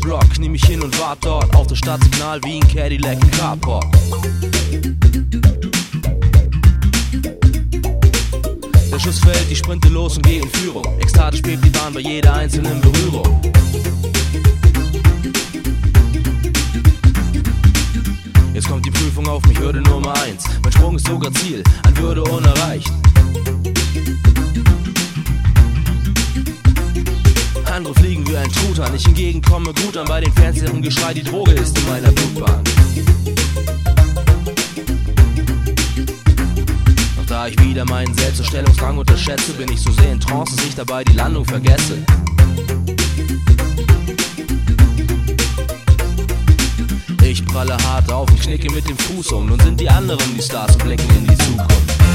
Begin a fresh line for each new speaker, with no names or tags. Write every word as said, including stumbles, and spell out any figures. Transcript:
Block, knie mich hin und wart dort auf das Stadtsignal wie ein Cadillac im Carport. Der Schuss fällt, ich sprinte los und geh in Führung. Ekstatisch bebt die Bahn bei jeder einzelnen Berührung. Jetzt kommt die Prüfung auf mich, Hürde Nummer eins. Mein Sprung ist sogar Ziel, an Würde unerreicht. Andere fliegen wie ein Truthahn, ich hingegen komme gut an bei den Fans, deren Geschrei die Droge ist in meiner Blutbahn. Doch da ich wieder meinen Selbstdarstellungsdrang unterschätze, bin ich so sehr in Trance, dass ich dabei die Landung vergesse. Ich pralle hart auf und knicke mit dem Fuß um. Nun sind die anderen die Stars und blicken in die Zukunft.